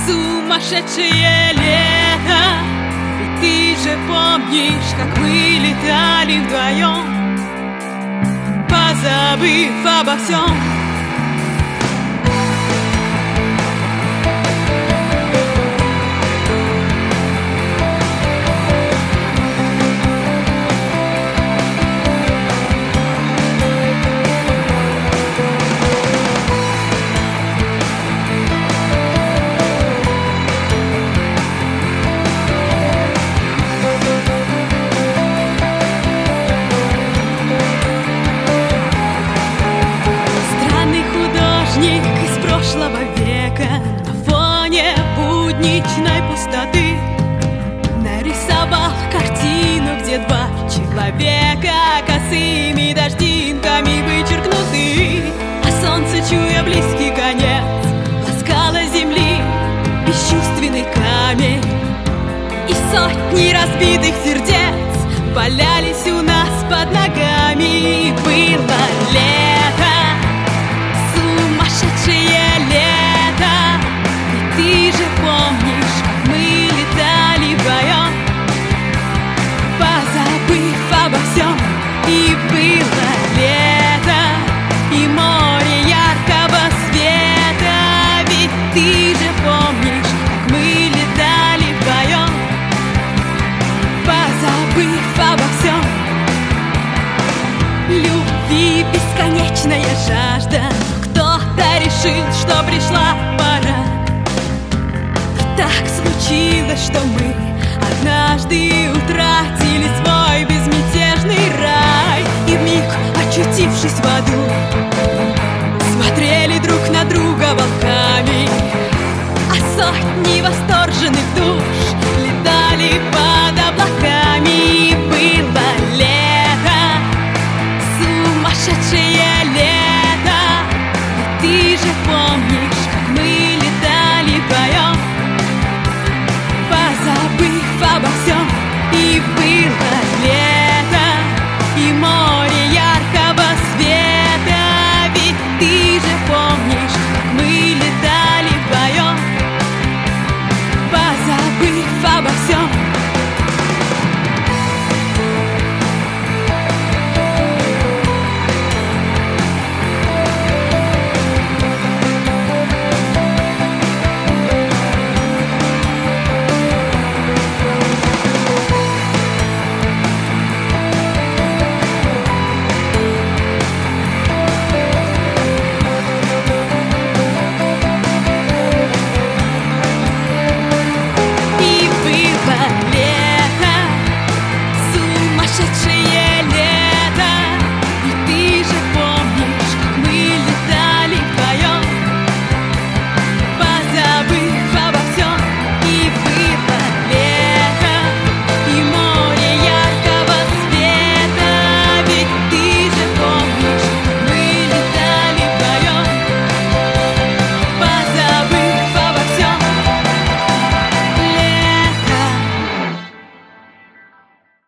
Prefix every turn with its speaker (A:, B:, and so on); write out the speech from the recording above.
A: Сумасшедшее лето, ведь ты же помнишь, как мы летали вдвоем, позабыв обо всем. Из прошлого века на фоне будничной пустоты нарисовал картину, где два человека косыми дождинками вычеркнуты, а солнце, чуя близкий конец, ласкало земли бесчувственный камень, и сотни разбитых сердец валялись у нас под ногами. Было лето, сумасшедшее лето, и ты же помнишь, как мы летали вдвоем, позабыв обо всем. И было лето, и море яркого света, ведь ты же помнишь, как мы летали вдвоем, позабыв обо всем. Любви бесконечная жажда, решил, что пришла пора. И так случилось, что мы однажды утратили свой безмятежный рай, и вмиг очутившись в аду,